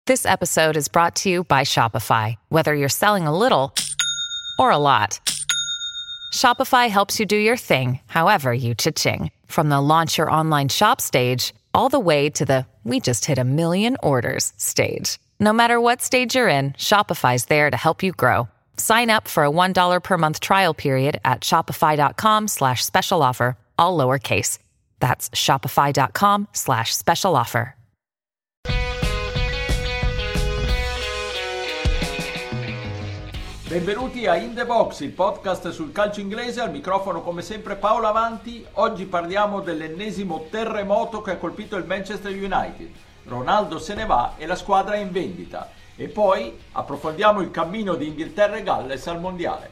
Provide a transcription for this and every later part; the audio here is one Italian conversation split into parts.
This episode is brought to you by Shopify. Whether you're selling a little or a lot, Shopify helps you do your thing, however you cha-ching. From the launch your online shop stage, all the way to the we just hit 1 million orders stage. No matter what stage you're in, Shopify's there to help you grow. Sign up for a $1 per month trial period at shopify.com/special offer, all lowercase. That's shopify.com/special offer. Benvenuti a In The Box, il podcast sul calcio inglese. Al microfono come sempre Paolo Avanti. Oggi parliamo dell'ennesimo terremoto che ha colpito il Manchester United. Ronaldo se ne va e la squadra è in vendita. E poi approfondiamo il cammino di Inghilterra e Galles al mondiale.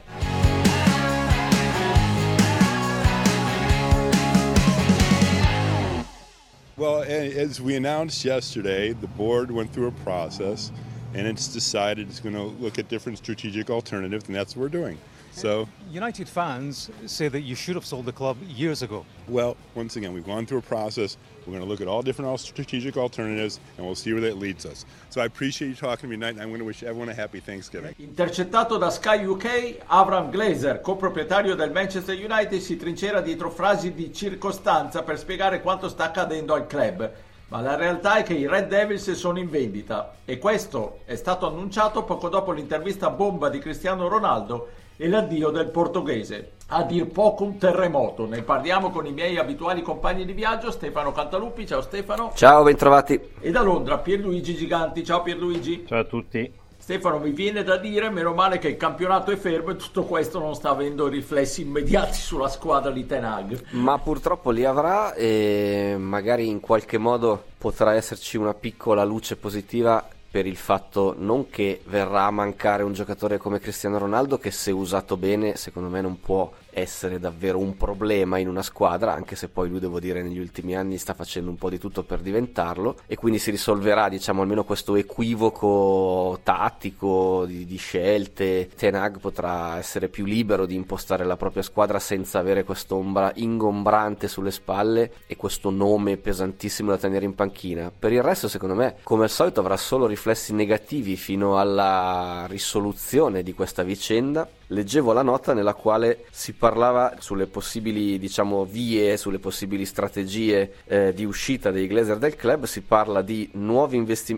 Well, as we announced yesterday, the board went through a process and it's decided it's going to look at different strategic alternatives, and that's what we're doing. So, United fans say that you should have sold the club years ago. well, once again, we've gone through a process. We're going to look at all different strategic alternatives, and we'll see where that leads us. So I appreciate you talking to me tonight, and I'm going to wish everyone a happy Thanksgiving. Intercettato da Sky UK, Avram Glazer, coproprietario del Manchester United, si trincera dietro frasi di circostanza per spiegare quanto sta accadendo al club. Ma la realtà è che i Red Devils sono in vendita e questo è stato annunciato poco dopo l'intervista bomba di Cristiano Ronaldo e l'addio del portoghese. A dir poco un terremoto. Ne parliamo con i miei abituali compagni di viaggio, Stefano Cantaluppi. Ciao Stefano. Ciao, bentrovati. E da Londra Pierluigi Giganti. Ciao Pierluigi. Ciao a tutti. Stefano, mi viene da dire, meno male che il campionato è fermo e tutto questo non sta avendo riflessi immediati sulla squadra di Ten Hag. Ma purtroppo li avrà e magari in qualche modo potrà esserci una piccola luce positiva per il fatto non che verrà a mancare un giocatore come Cristiano Ronaldo, che se usato bene secondo me non può essere davvero un problema in una squadra, anche se poi lui, devo dire, negli ultimi anni sta facendo un po' di tutto per diventarlo, e quindi si risolverà, diciamo, almeno questo equivoco tattico di scelte. Ten Hag potrà essere più libero di impostare la propria squadra senza avere quest'ombra ingombrante sulle spalle e questo nome pesantissimo da tenere in panchina. Per il resto, secondo me, come al solito avrà solo riflessi negativi fino alla risoluzione di questa vicenda. Leggevo la nota nella quale si parlava sulle possibili, diciamo, vie, sulle possibili strategie di uscita dei Glazer del club. Si parla di nuovi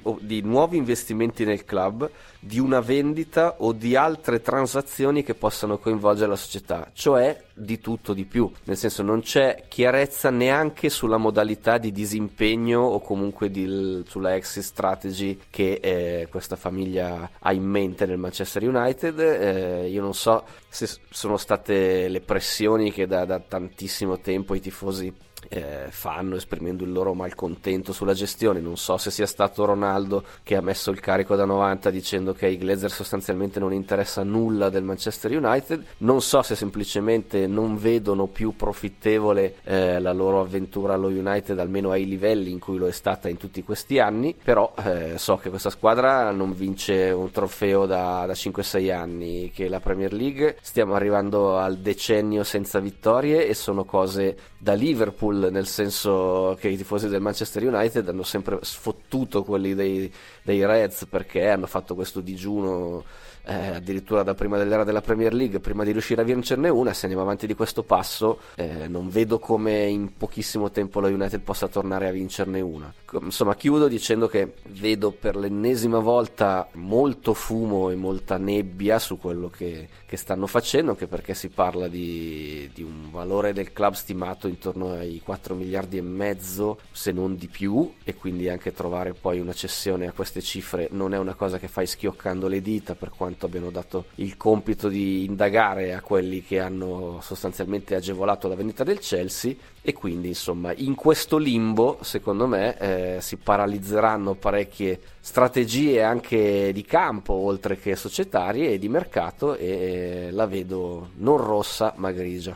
investimenti nel club, di una vendita o di altre transazioni che possano coinvolgere la società, cioè di tutto di più, nel senso non c'è chiarezza neanche sulla modalità di disimpegno o comunque sulla exit strategy che questa famiglia ha in mente nel Manchester United. Io non so se sono state le pressioni che da tantissimo tempo i tifosi fanno, esprimendo il loro malcontento sulla gestione. Non so se sia stato Ronaldo che ha messo il carico da 90 dicendo che ai Glazer sostanzialmente non interessa nulla del Manchester United. Non so se semplicemente non vedono più profittevole la loro avventura allo United, almeno ai livelli in cui lo è stata in tutti questi anni. Però so che questa squadra non vince un trofeo da 5-6 anni, che la Premier League stiamo arrivando al decennio senza vittorie, e sono cose da Liverpool, nel senso che i tifosi del Manchester United hanno sempre sfottuto quelli dei Reds perché hanno fatto questo digiuno addirittura da prima dell'era della Premier League, prima di riuscire a vincerne una. Se andiamo avanti di questo passo non vedo come in pochissimo tempo lo United possa tornare a vincerne una. Insomma, chiudo dicendo che vedo per l'ennesima volta molto fumo e molta nebbia su quello che stanno facendo, anche perché si parla di un valore del club stimato intorno ai 4 miliardi e mezzo, se non di più, e quindi anche trovare poi una cessione a queste cifre non è una cosa che fai schioccando le dita, per quanto abbiano dato il compito di indagare a quelli che hanno sostanzialmente agevolato la vendita del Chelsea. E quindi, insomma, in questo limbo, secondo me, si paralizzeranno parecchie strategie anche di campo, oltre che societarie e di mercato, e la vedo non rossa ma grigia.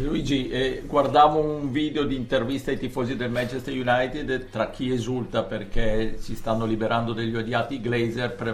Luigi, guardavo un video di intervista ai tifosi del Manchester United, tra chi esulta perché si stanno liberando degli odiati Glazer,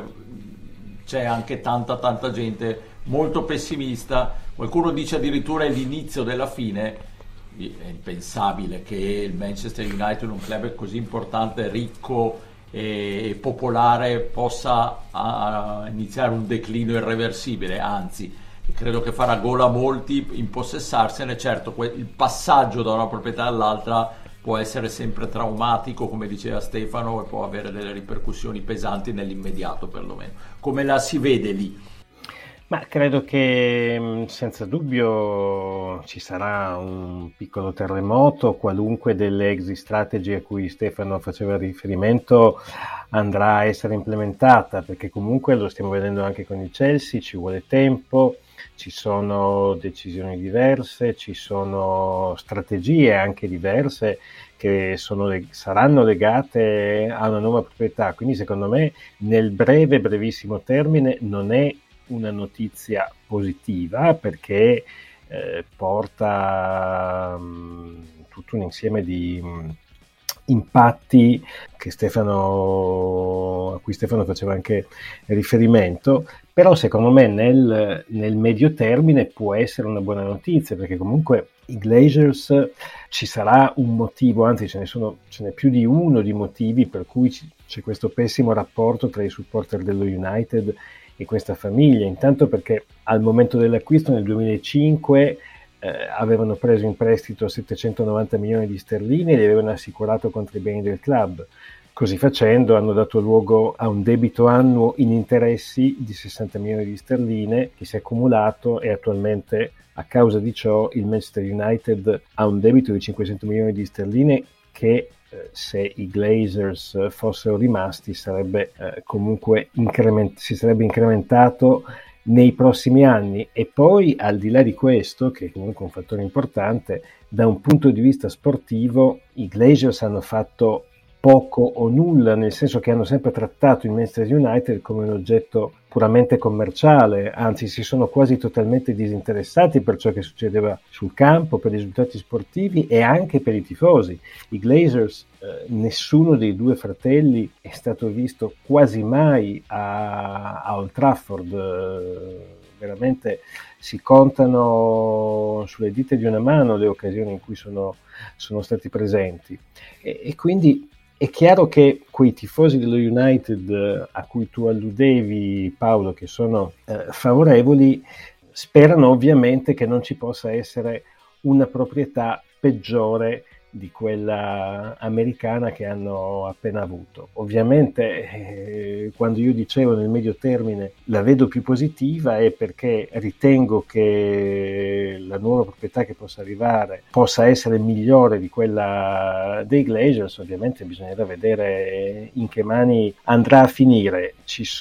c'è anche tanta gente molto pessimista. Qualcuno dice addirittura è l'inizio della fine. È impensabile che il Manchester United, un club così importante, ricco e popolare possa iniziare un declino irreversibile, anzi credo che farà gola a molti impossessarsene. Certo, il passaggio da una proprietà all'altra può essere sempre traumatico, come diceva Stefano, e può avere delle ripercussioni pesanti nell'immediato perlomeno. Come la si vede lì? Ma credo che senza dubbio ci sarà un piccolo terremoto, qualunque delle exit strategy a cui Stefano faceva riferimento andrà a essere implementata, perché comunque lo stiamo vedendo anche con il Chelsea, ci vuole tempo, ci sono decisioni diverse, ci sono strategie anche diverse che saranno legate a una nuova proprietà, quindi secondo me nel brevissimo termine non è una notizia positiva, perché porta tutto un insieme di impatti a cui Stefano faceva anche riferimento, però secondo me nel medio termine può essere una buona notizia, perché comunque i Glazers, ci sarà un motivo, anzi ce n'è più di uno di motivi per cui c'è questo pessimo rapporto tra i supporter dello United e questa famiglia. Intanto perché al momento dell'acquisto nel 2005 avevano preso in prestito 790 milioni di sterline e li avevano assicurato contro i beni del club. Così facendo hanno dato luogo a un debito annuo in interessi di 60 milioni di sterline che si è accumulato, e attualmente a causa di ciò il Manchester United ha un debito di 500 milioni di sterline che se i Glazers fossero rimasti sarebbe comunque si sarebbe incrementato nei prossimi anni. E poi, al di là di questo, che è comunque un fattore importante, da un punto di vista sportivo i Glazers hanno fatto poco o nulla, nel senso che hanno sempre trattato il Manchester United come un oggetto puramente commerciale, anzi si sono quasi totalmente disinteressati per ciò che succedeva sul campo, per i risultati sportivi e anche per i tifosi. I Glazers, nessuno dei due fratelli è stato visto quasi mai a Old Trafford, veramente si contano sulle dita di una mano le occasioni in cui sono stati presenti, e quindi è chiaro che quei tifosi dello United a cui tu alludevi, Paolo, che sono favorevoli, sperano ovviamente che non ci possa essere una proprietà peggiore di quella americana che hanno appena avuto. Ovviamente quando io dicevo nel medio termine la vedo più positiva è perché ritengo che la nuova proprietà che possa arrivare possa essere migliore di quella dei Glazers. Ovviamente bisognerà vedere in che mani andrà a finire.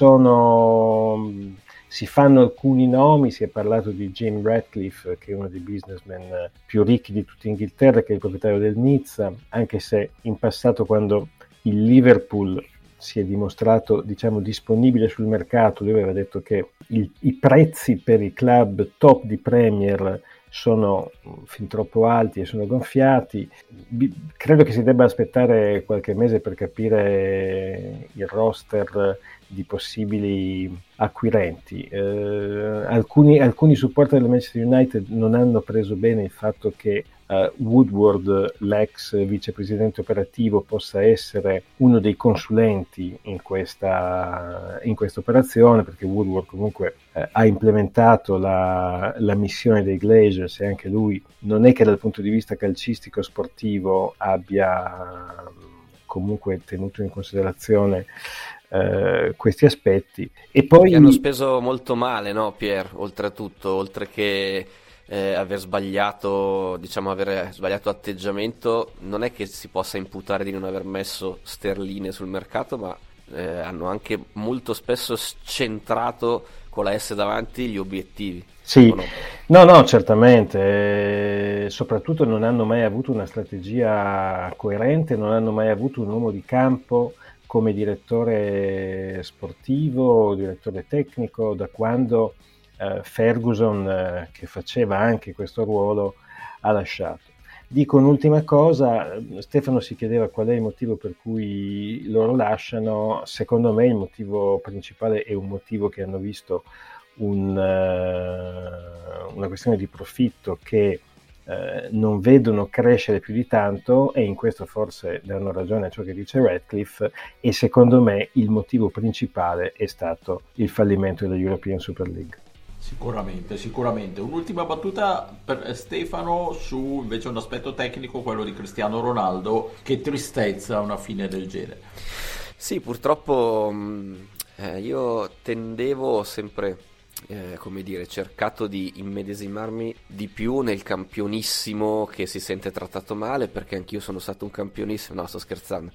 Si fanno alcuni nomi, si è parlato di Jim Ratcliffe, che è uno dei businessmen più ricchi di tutta Inghilterra, che è il proprietario del Nizza, anche se in passato, quando il Liverpool si è dimostrato, disponibile sul mercato, lui aveva detto che i prezzi per i club top di Premier sono fin troppo alti e sono gonfiati. Credo che si debba aspettare qualche mese per capire il roster di possibili acquirenti. Alcuni supporter del Manchester United non hanno preso bene il fatto che Woodward, l'ex vicepresidente operativo, possa essere uno dei consulenti in questa operazione, perché Woodward comunque ha implementato la missione dei Glazers, e anche lui non è che dal punto di vista calcistico sportivo abbia comunque tenuto in considerazione questi aspetti. E poi hanno speso molto male, no, Pier? Oltretutto, oltre che aver sbagliato atteggiamento, non è che si possa imputare di non aver messo sterline sul mercato, ma hanno anche molto spesso scentrato con la S davanti gli obiettivi. Sì, no, certamente, soprattutto non hanno mai avuto una strategia coerente, non hanno mai avuto un uomo di campo come direttore sportivo, direttore tecnico, da quando Ferguson, che faceva anche questo ruolo, ha lasciato. Dico un'ultima cosa, Stefano si chiedeva qual è il motivo per cui loro lasciano. Secondo me il motivo principale è un motivo che hanno visto una questione di profitto che non vedono crescere più di tanto, e in questo forse danno ragione a ciò che dice Ratcliffe, e secondo me il motivo principale è stato il fallimento della European Super League. Sicuramente. Un'ultima battuta per Stefano su invece un aspetto tecnico, quello di Cristiano Ronaldo. Che tristezza una fine del genere. Sì, purtroppo io tendevo sempre, cercato di immedesimarmi di più nel campionissimo che si sente trattato male, perché anch'io sono stato un campionissimo, no, sto scherzando,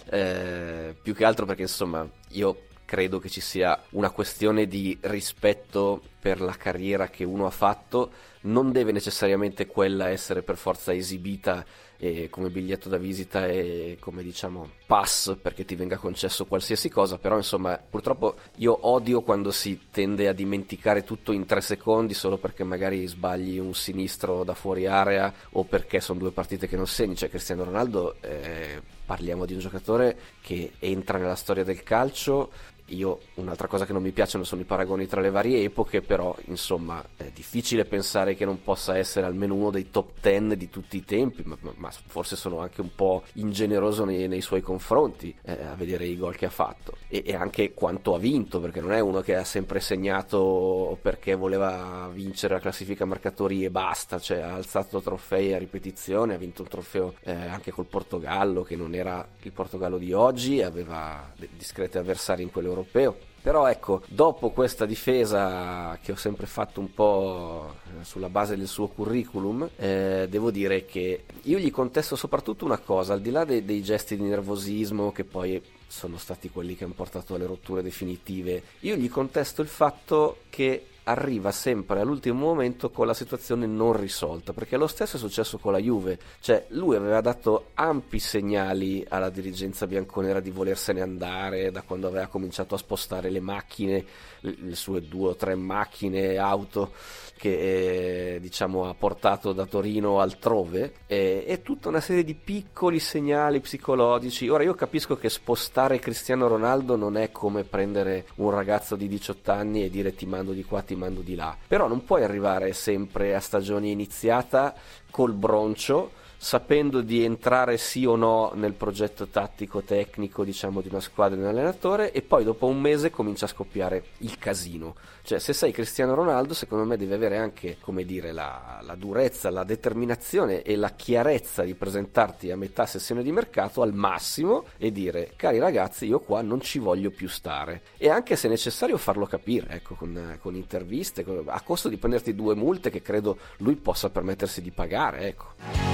più che altro perché insomma io credo che ci sia una questione di rispetto per la carriera che uno ha fatto. Non deve necessariamente quella essere per forza esibita come biglietto da visita e come pass perché ti venga concesso qualsiasi cosa, però insomma purtroppo io odio quando si tende a dimenticare tutto in 3 secondi solo perché magari sbagli un sinistro da fuori area o perché sono 2 partite che non segni. Cioè Cristiano Ronaldo, parliamo di un giocatore che entra nella storia del calcio. Un'altra cosa che non mi piacciono sono i paragoni tra le varie epoche, però insomma è difficile pensare che non possa essere almeno uno dei top 10 di tutti i tempi, ma forse sono anche un po' ingeneroso nei suoi confronti a vedere i gol che ha fatto e anche quanto ha vinto, perché non è uno che ha sempre segnato perché voleva vincere la classifica marcatori e basta, cioè ha alzato trofei a ripetizione, ha vinto un trofeo anche col Portogallo, che non era il Portogallo di oggi, aveva discreti avversari in quello europeo. Però ecco, dopo questa difesa che ho sempre fatto un po' sulla base del suo curriculum, devo dire che io gli contesto soprattutto una cosa, al di là dei gesti di nervosismo che poi sono stati quelli che hanno portato alle rotture definitive, io gli contesto il fatto che arriva sempre all'ultimo momento con la situazione non risolta, perché lo stesso è successo con la Juve. Cioè lui aveva dato ampi segnali alla dirigenza bianconera di volersene andare da quando aveva cominciato a spostare le macchine, le sue 2 o 3 macchine, auto che ha portato da Torino altrove, e tutta una serie di piccoli segnali psicologici. Ora io capisco che spostare Cristiano Ronaldo non è come prendere un ragazzo di 18 anni e dire ti mando di qua, ti mando di là, però non puoi arrivare sempre a stagione iniziata col broncio, sapendo di entrare sì o no nel progetto tattico tecnico di una squadra e di un allenatore, e poi dopo un mese comincia a scoppiare il casino. Cioè se sei Cristiano Ronaldo, secondo me devi avere anche la durezza, la determinazione e la chiarezza di presentarti a metà sessione di mercato al massimo e dire cari ragazzi, io qua non ci voglio più stare, e anche se necessario farlo capire, ecco, con interviste, a costo di prenderti 2 multe che credo lui possa permettersi di pagare, ecco.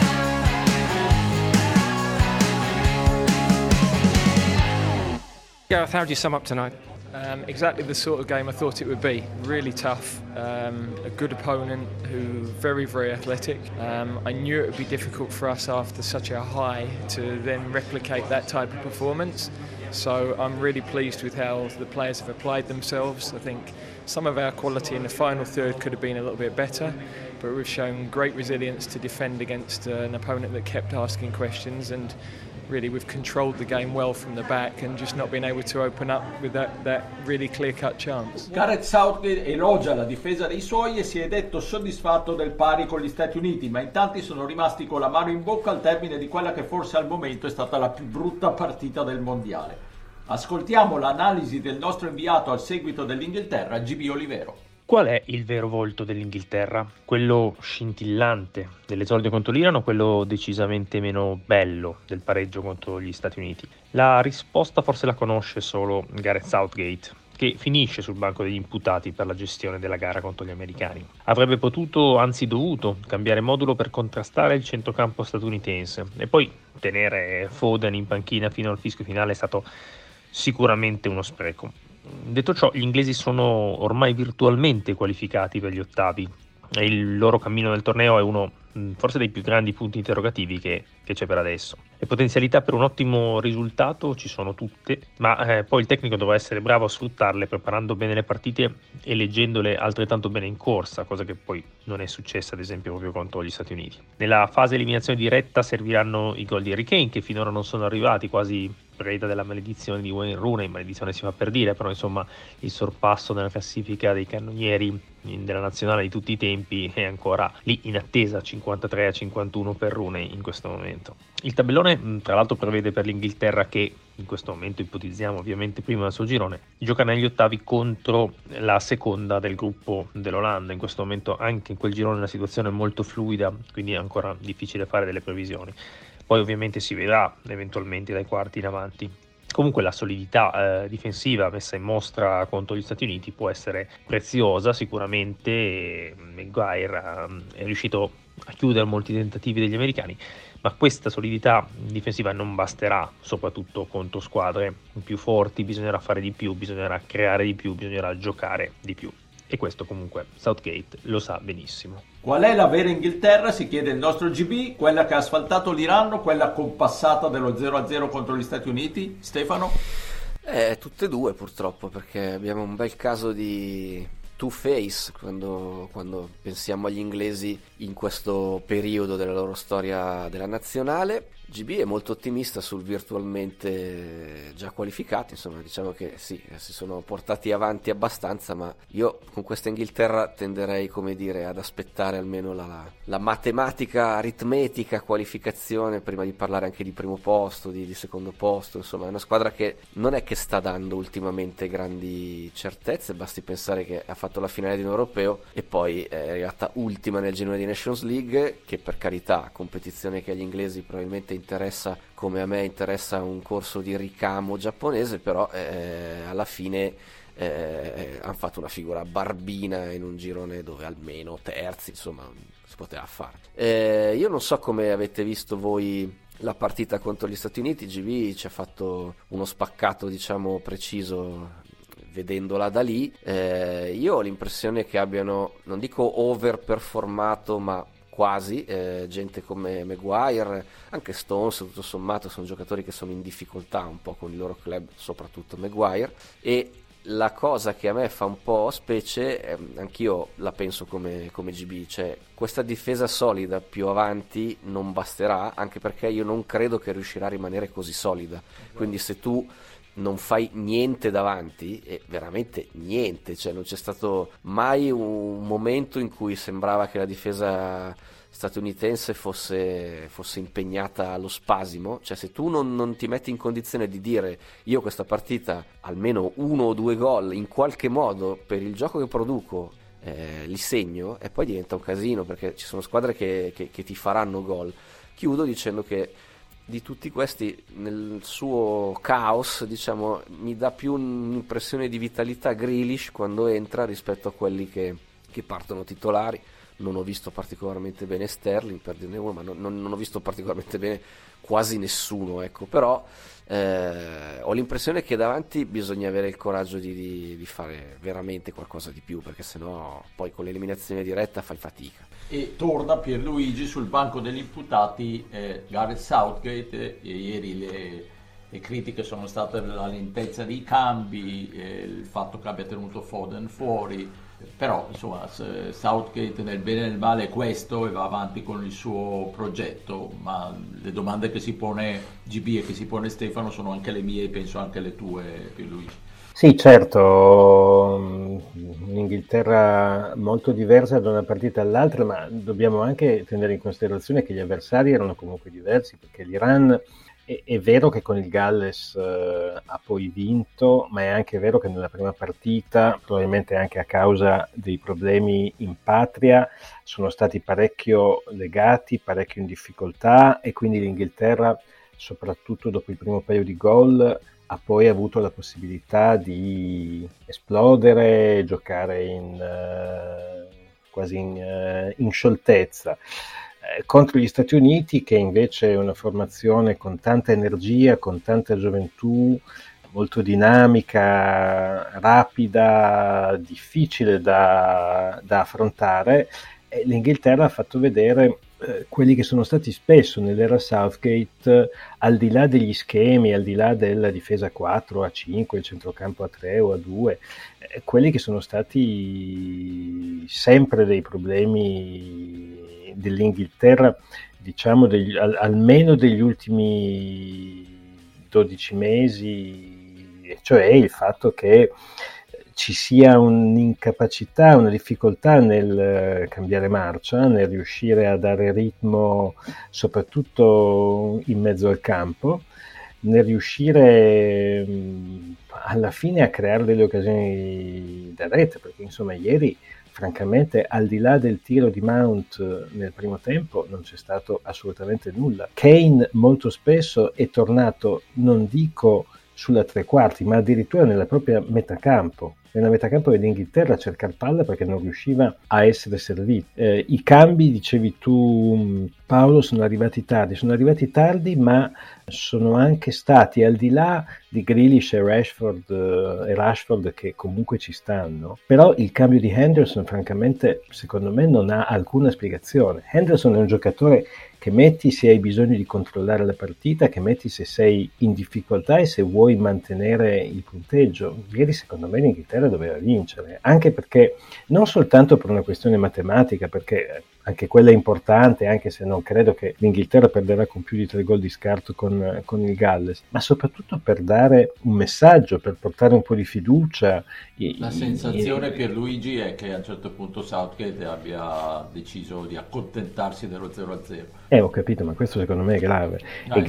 Gareth, how do you sum up tonight? Exactly the sort of game I thought it would be. Really tough, a good opponent who very, very athletic. I knew it would be difficult for us after such a high to then replicate that type of performance. So I'm really pleased with how the players have applied themselves. I think some of our quality in the final third could have been a little bit better, but we've shown great resilience to defend against an opponent that kept asking questions, and really we've controlled the game well from the back and just not been able to open up with that really clear-cut chance. Gareth Southgate elogia la difesa dei suoi e si è detto soddisfatto del pari con gli Stati Uniti, ma in tanti sono rimasti con la mano in bocca al termine di quella che forse al momento è stata la più brutta partita del mondiale. Ascoltiamo l'analisi del nostro inviato al seguito dell'Inghilterra, GB Olivero. Qual è il vero volto dell'Inghilterra? Quello scintillante dell'esordio contro l'Iran o quello decisamente meno bello del pareggio contro gli Stati Uniti? La risposta forse la conosce solo Gareth Southgate, che finisce sul banco degli imputati per la gestione della gara contro gli americani. Avrebbe potuto, anzi dovuto, cambiare modulo per contrastare il centrocampo statunitense, e poi tenere Foden in panchina fino al fischio finale è stato sicuramente uno spreco. Detto ciò, gli inglesi sono ormai virtualmente qualificati per gli ottavi e il loro cammino nel torneo è uno forse dei più grandi punti interrogativi che c'è per adesso. Le potenzialità per un ottimo risultato ci sono tutte, ma poi il tecnico dovrà essere bravo a sfruttarle preparando bene le partite e leggendole altrettanto bene in corsa, cosa che poi non è successa ad esempio proprio contro gli Stati Uniti. Nella fase eliminazione diretta serviranno i gol di Harry Kane, che finora non sono arrivati, quasi preda della maledizione di Wayne Rooney. Maledizione si fa per dire, però insomma il sorpasso nella classifica dei cannonieri della nazionale di tutti i tempi è ancora lì in attesa, 5 53-51 per Rooney in questo momento. Il tabellone tra l'altro prevede per l'Inghilterra, che in questo momento ipotizziamo ovviamente prima del suo girone, gioca negli ottavi contro la seconda del gruppo dell'Olanda. In questo momento anche in quel girone la situazione è molto fluida, quindi è ancora difficile fare delle previsioni. Poi ovviamente si vedrà eventualmente dai quarti in avanti. Comunque la solidità difensiva messa in mostra contro gli Stati Uniti può essere preziosa sicuramente. Maguire è riuscito a chiudere molti tentativi degli americani, ma questa solidità difensiva non basterà, soprattutto contro squadre più forti. Bisognerà fare di più, bisognerà creare di più, bisognerà giocare di più, e questo comunque Southgate lo sa benissimo. Qual è la vera Inghilterra, si chiede il nostro GB? Quella che ha asfaltato l'Iran, quella compassata dello 0-0 contro gli Stati Uniti? Stefano? Tutte e due purtroppo, perché abbiamo un bel caso di two-face quando pensiamo agli inglesi in questo periodo della loro storia della nazionale. GB è molto ottimista sul virtualmente già qualificati, insomma diciamo che sì, si sono portati avanti abbastanza, ma io con questa Inghilterra tenderei, come dire, ad aspettare almeno la matematica aritmetica qualificazione prima di parlare anche di primo posto, di secondo posto. Insomma è una squadra che non è che sta dando ultimamente grandi certezze, basti pensare che ha fatto la finale di un europeo e poi è arrivata ultima nel girone di Nations League, che per carità competizione che agli inglesi probabilmente interessa come a me interessa un corso di ricamo giapponese, però alla fine hanno fatto una figura barbina in un girone dove almeno terzi, insomma, si poteva fare. Io non so come avete visto voi la partita contro gli Stati Uniti. GB ci ha fatto uno spaccato, diciamo, preciso vedendola da lì. Io ho l'impressione che abbiano, non dico overperformato, ma quasi, gente come Maguire, anche Stones, tutto sommato sono giocatori che sono in difficoltà un po' con il loro club, soprattutto Maguire. E la cosa che a me fa un po' specie, anch'io la penso come GB, cioè questa difesa solida più avanti non basterà, anche perché io non credo che riuscirà a rimanere così solida. Quindi se tu non fai niente davanti, e veramente niente, cioè non c'è stato mai un momento in cui sembrava che la difesa statunitense fosse impegnata allo spasimo. Cioè se tu non ti metti in condizione di dire io questa partita almeno 1 o 2 gol in qualche modo per il gioco che produco li segno, e poi diventa un casino, perché ci sono squadre che ti faranno gol. Chiudo dicendo che di tutti questi, nel suo caos, diciamo, mi dà più un'impressione di vitalità Grealish quando entra rispetto a quelli che partono titolari. Non ho visto particolarmente bene Sterling, per dirne uno, ma non ho visto particolarmente bene quasi nessuno, ecco. Però ho l'impressione che davanti bisogna avere il coraggio di fare veramente qualcosa di più, perché sennò poi con l'eliminazione diretta fai fatica. E torna Pierluigi sul banco degli imputati Gareth Southgate. Ieri le critiche sono state la lentezza dei cambi, il fatto che abbia tenuto Foden fuori, però insomma Southgate nel bene e nel male è questo e va avanti con il suo progetto. Ma le domande che si pone GB e che si pone Stefano sono anche le mie e penso anche le tue, Pierluigi. Sì, certo, un'Inghilterra molto diversa da una partita all'altra, ma dobbiamo anche tenere in considerazione che gli avversari erano comunque diversi, perché l'Iran è vero che con il Galles ha poi vinto, ma è anche vero che nella prima partita, probabilmente anche a causa dei problemi in patria, sono stati parecchio legati, parecchio in difficoltà, e quindi l'Inghilterra, soprattutto dopo il primo paio di gol, ha poi avuto la possibilità di esplodere, giocare quasi in scioltezza. Contro gli Stati Uniti, che invece è una formazione con tanta energia, con tanta gioventù, molto dinamica, rapida, difficile da affrontare, l'Inghilterra ha fatto vedere quelli che sono stati spesso nell'era Southgate, al di là degli schemi, al di là della difesa 4 a 5, il centrocampo a 3 o a 2, quelli che sono stati sempre dei problemi dell'Inghilterra, diciamo almeno degli ultimi 12 mesi, cioè il fatto che ci sia un'incapacità, una difficoltà nel cambiare marcia, nel riuscire a dare ritmo soprattutto in mezzo al campo, nel riuscire alla fine a creare delle occasioni da rete, perché insomma ieri francamente al di là del tiro di Mount nel primo tempo non c'è stato assolutamente nulla. Kane molto spesso è tornato, non dico sulla tre quarti, ma addirittura nella propria metacampo, nella metacampo dell'Inghilterra a cercare palla perché non riusciva a essere servito. I cambi, dicevi tu Paolo, sono arrivati tardi, ma sono anche stati, al di là di Grealish e Rashford che comunque ci stanno, però il cambio di Henderson francamente secondo me non ha alcuna spiegazione. Henderson è un giocatore che metti se hai bisogno di controllare la partita, che metti se sei in difficoltà e se vuoi mantenere il punteggio. Ieri secondo me l'Inghilterra doveva vincere, anche perché non soltanto per una questione matematica, perché anche quella è importante, anche se non credo che l'Inghilterra perderà con più di 3 gol di scarto con il Galles, ma soprattutto per dare un messaggio, per portare un po' di fiducia. La sensazione, Pierluigi, è che a un certo punto Southgate abbia deciso di accontentarsi dello 0-0. Ho capito, ma questo secondo me è grave. È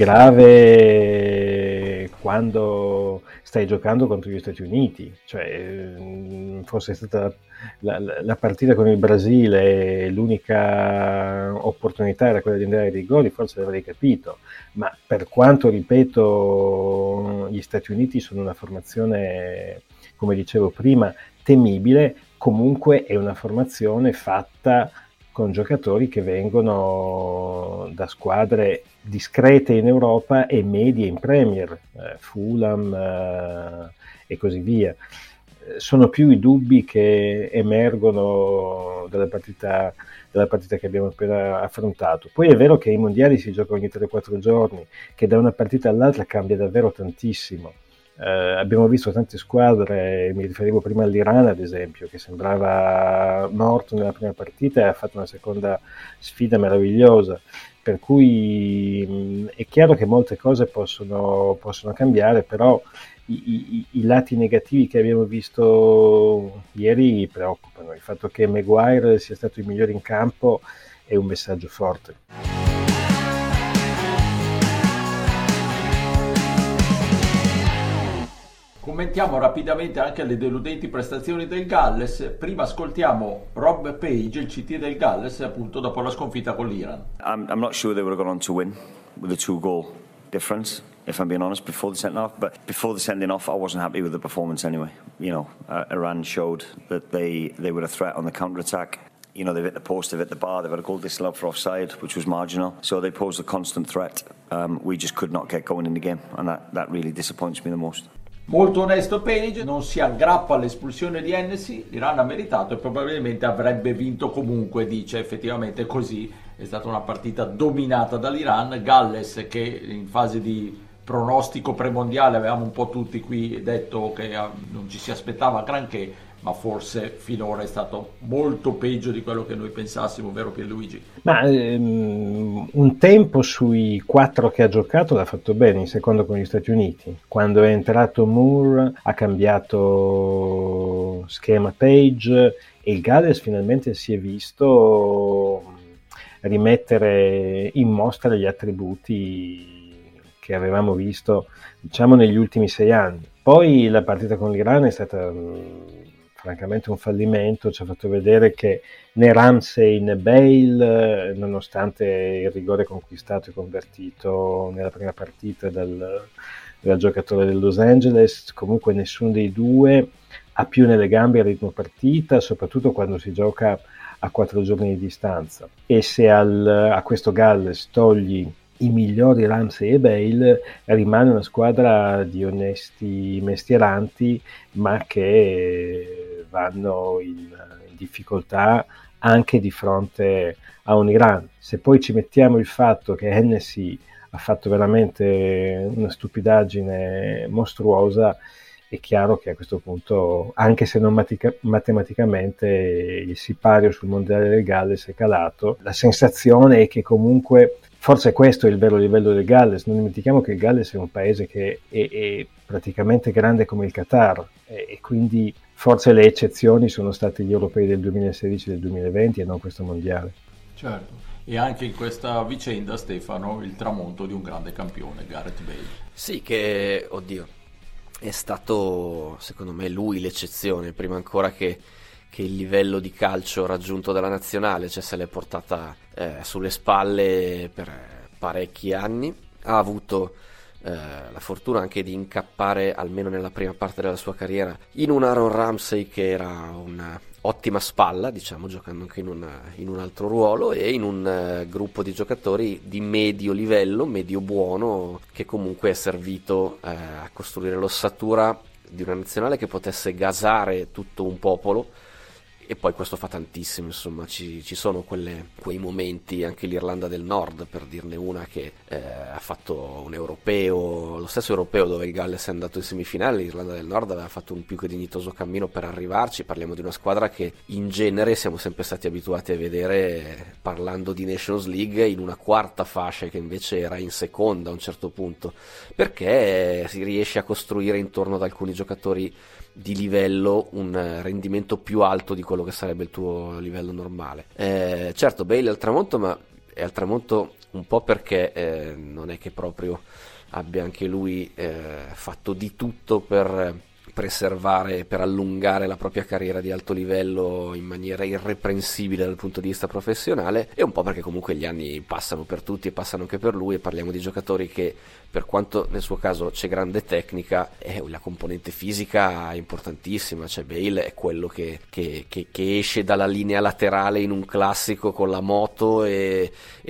grave quando stai giocando contro gli Stati Uniti, cioè fosse stata la partita con il Brasile, l'unica opportunità era quella di andare dei gol, forse l'avrei capito, ma per quanto, ripeto, gli Stati Uniti sono una formazione, come dicevo prima, temibile, comunque è una formazione fatta con giocatori che vengono da squadre discrete in Europa e medie in Premier, Fulham e così via. Sono più i dubbi che emergono dalla partita che abbiamo appena affrontato. Poi è vero che i mondiali si giocano ogni 3-4 giorni, che da una partita all'altra cambia davvero tantissimo. Abbiamo visto tante squadre, mi riferivo prima all'Iran ad esempio, che sembrava morto nella prima partita e ha fatto una seconda sfida meravigliosa, per cui è chiaro che molte cose possono cambiare, però i lati negativi che abbiamo visto ieri preoccupano. Il fatto che Maguire sia stato il migliore in campo è un messaggio forte. Commentiamo rapidamente anche le deludenti prestazioni del Galles. Prima ascoltiamo Rob Page, il CT del Galles, appunto dopo la sconfitta con l'Iran. I'm not sure they would have gone on to win with a 2-goal difference, if I'm being honest, before the sending off. But before the sending off, I wasn't happy with the performance anyway. You know, Iran showed that they were a threat on the counter-attack. You know, they've hit the post, they've hit the bar, they've had a goal disallowed for offside, which was marginal. So they posed a constant threat. We just could not get going in the game, and that really disappoints me the most. Molto onesto Page, non si aggrappa all'espulsione di Hennessy, l'Iran ha meritato e probabilmente avrebbe vinto comunque, dice. Effettivamente così, è stata una partita dominata dall'Iran. Galles che in fase di pronostico premondiale avevamo un po' tutti qui detto che non ci si aspettava granché, ma forse finora è stato molto peggio di quello che noi pensassimo, vero Pierluigi? Ma un tempo sui 4 che ha giocato l'ha fatto bene, in secondo con gli Stati Uniti. Quando è entrato Moore ha cambiato schema Page e il Galles finalmente si è visto rimettere in mostra gli attributi che avevamo visto, diciamo, negli ultimi 6 anni. Poi la partita con l'Iran è stata francamente un fallimento, ci ha fatto vedere che né Ramsey né Bale, nonostante il rigore conquistato e convertito nella prima partita dal giocatore del Los Angeles, comunque nessuno dei due ha più nelle gambe il ritmo partita, soprattutto quando si gioca a 4 giorni di distanza. E se a questo Galles togli i migliori Ramsey e Bale, rimane una squadra di onesti mestieranti, ma che vanno in difficoltà anche di fronte a un Iran. Se poi ci mettiamo il fatto che Hennessy ha fatto veramente una stupidaggine mostruosa, è chiaro che a questo punto, anche se non matematicamente, il sipario sul mondiale del Galles è calato. La sensazione è che comunque, forse questo è il vero livello del Galles. Non dimentichiamo che il Galles è un paese che è praticamente grande come il Qatar e quindi forse le eccezioni sono stati gli europei del 2016 e del 2020 e non questo mondiale. Certo, e anche in questa vicenda, Stefano, il tramonto di un grande campione, Gareth Bale. Sì, che, oddio, è stato secondo me lui l'eccezione, prima ancora che il livello di calcio raggiunto dalla nazionale, cioè se l'è portata sulle spalle per parecchi anni. Ha avuto la fortuna anche di incappare, almeno nella prima parte della sua carriera, in un Aaron Ramsey che era un'ottima spalla, diciamo, giocando anche in un altro ruolo, e in un gruppo di giocatori di medio livello, medio buono, che comunque è servito a costruire l'ossatura di una nazionale che potesse gasare tutto un popolo. E poi questo fa tantissimo, insomma, ci sono quei momenti, anche l'Irlanda del Nord, per dirne una, che ha fatto un europeo, lo stesso europeo dove il Galles è andato in semifinale. L'Irlanda del Nord aveva fatto un più che dignitoso cammino per arrivarci. Parliamo di una squadra che in genere siamo sempre stati abituati a vedere, parlando di Nations League, in una quarta fascia, che invece era in seconda a un certo punto, perché si riesce a costruire intorno ad alcuni giocatori di livello un rendimento più alto di quello che sarebbe il tuo livello normale. Certo, Bale è al tramonto, ma è al tramonto un po' perché non è che proprio abbia anche lui fatto di tutto per preservare, per allungare la propria carriera di alto livello in maniera irreprensibile dal punto di vista professionale, e un po' perché comunque gli anni passano per tutti e passano anche per lui, e parliamo di giocatori che, per quanto nel suo caso c'è grande tecnica, la componente fisica è importantissima. Cioè Bale è quello che esce dalla linea laterale in un classico con la moto e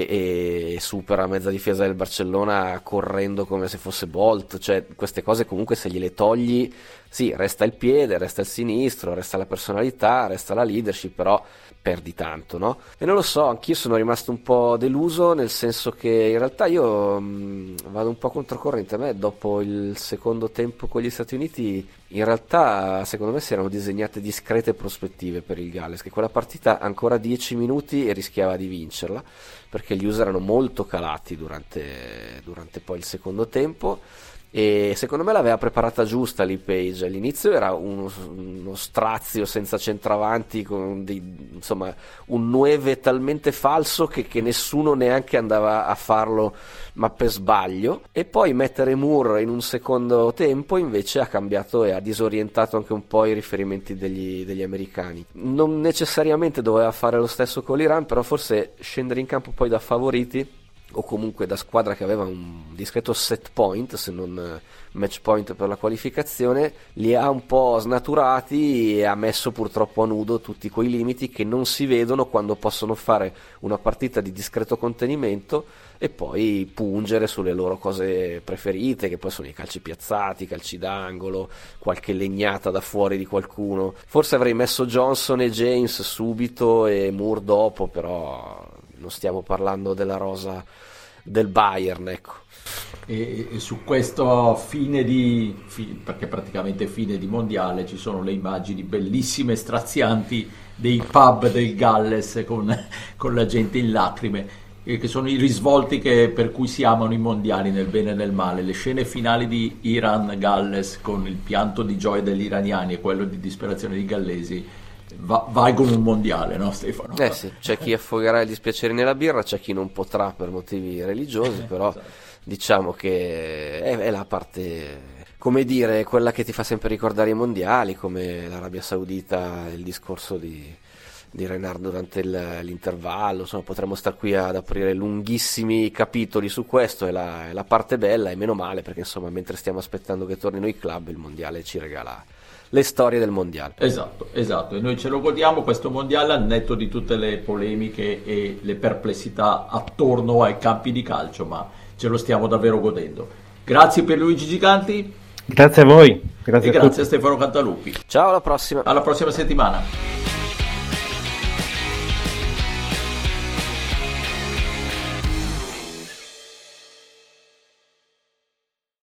supera mezza difesa del Barcellona correndo come se fosse Bolt. Cioè queste cose comunque, se gliele togli, sì, resta il piede, resta il sinistro, resta la personalità, resta la leadership, però perdi tanto, no? E non lo so, anch'io sono rimasto un po' deluso, nel senso che in realtà io vado un po' controcorrente. A me, dopo il secondo tempo con gli Stati Uniti, in realtà secondo me si erano disegnate discrete prospettive per il Galles, che quella partita ancora 10 minuti e rischiava di vincerla, perché gli USA erano molto calati durante poi il secondo tempo. E secondo me l'aveva preparata giusta Lee Page. All'inizio era uno strazio senza centravanti, con insomma un 9 talmente falso che nessuno neanche andava a farlo, ma per sbaglio. E poi mettere Moore in un secondo tempo invece ha cambiato e ha disorientato anche un po' i riferimenti degli americani. Non necessariamente doveva fare lo stesso con l'Iran, però forse scendere in campo poi da favoriti, o comunque da squadra che aveva un discreto set point, se non match point per la qualificazione, li ha un po' snaturati e ha messo purtroppo a nudo tutti quei limiti che non si vedono quando possono fare una partita di discreto contenimento e poi pungere sulle loro cose preferite, che poi sono i calci piazzati, i calci d'angolo, qualche legnata da fuori di qualcuno. Forse avrei messo Johnson e James subito e Moore dopo, però non stiamo parlando della rosa del Bayern, ecco. E su questo perché praticamente fine di mondiale, ci sono le immagini bellissime, strazianti dei pub del Galles con la gente in lacrime, che sono i risvolti per cui si amano i mondiali, nel bene e nel male. Le scene finali di Iran-Galles, con il pianto di gioia degli iraniani e quello di disperazione dei gallesi, valgono un mondiale, no Stefano? Sì, c'è chi affogherà il dispiacere nella birra, c'è chi non potrà per motivi religiosi, però esatto. Diciamo che è la parte, come dire, quella che ti fa sempre ricordare i mondiali, come l'Arabia Saudita, il discorso di Renard durante l'intervallo. Insomma, potremmo star qui ad aprire lunghissimi capitoli su questo, è la parte bella, e meno male, perché insomma mentre stiamo aspettando che tornino i club, il mondiale ci regala le storie del mondiale. Esatto, e noi ce lo godiamo questo mondiale, al netto di tutte le polemiche e le perplessità attorno ai campi di calcio, ma ce lo stiamo davvero godendo. Grazie per Luigi Giganti. Grazie a voi. Grazie a Stefano Cantalupi. Ciao, alla prossima. Alla prossima settimana.